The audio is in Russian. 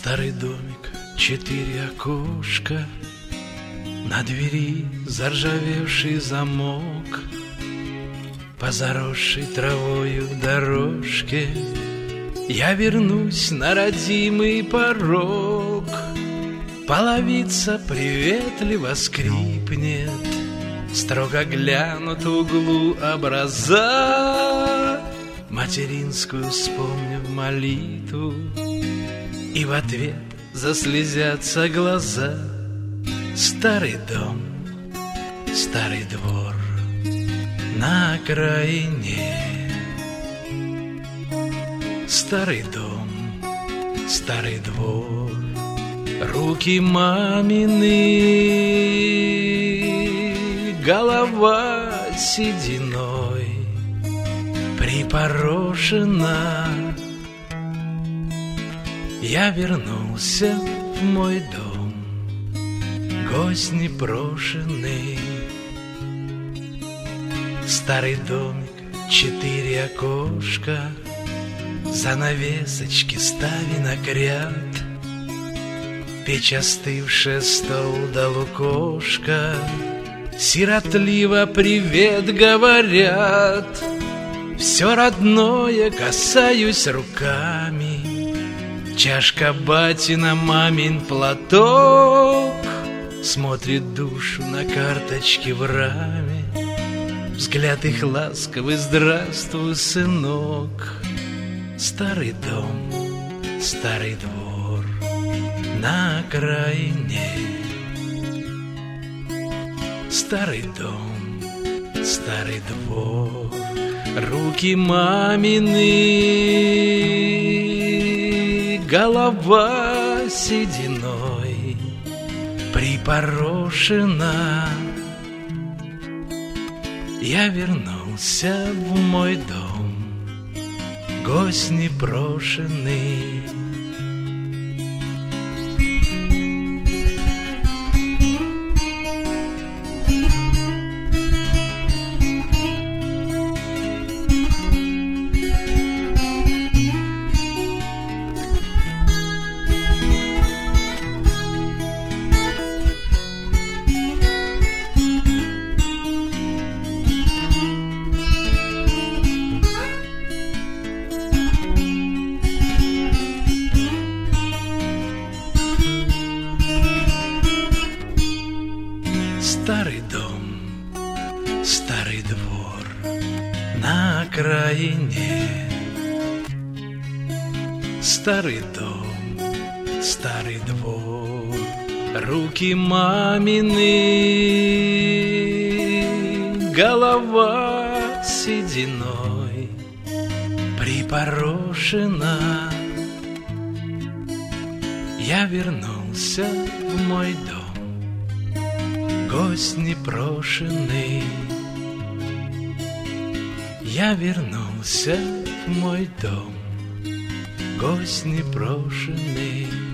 Старый домик, 4 окошка, на двери заржавевший замок, по заросшей травою дорожке я вернусь на родимый порог. Половица приветливо скрипнет, строго глянут в углу образа. Материнскую вспомнив молитву, и в ответ заслезятся глаза. Старый дом, старый двор на окраине. Старый дом, старый двор, руки мамины, голова сединой припорошена. Я вернулся в мой дом, гость непрошенный. Старый домик, 4 окошка, занавесочки ставинок ряд, печь остывшая, стол да лукошка сиротливо привет говорят. Все родное касаюсь руками, чашка батина, мамин платок, смотрит душу на карточке в раме, взгляд их ласковый: здравствуй, сынок. Старый дом, старый двор на окраине. Старый дом, старый двор, руки мамины, голова сединой припорошена. Я вернулся в мой дом, гость непрошенный. Старый дом, старый двор на окраине. Старый дом, старый двор, руки мамины, голова сединой припорошена. Я вернулся в мой дом, гость непрошенный. Я вернулся в мой дом, гость непрошенный.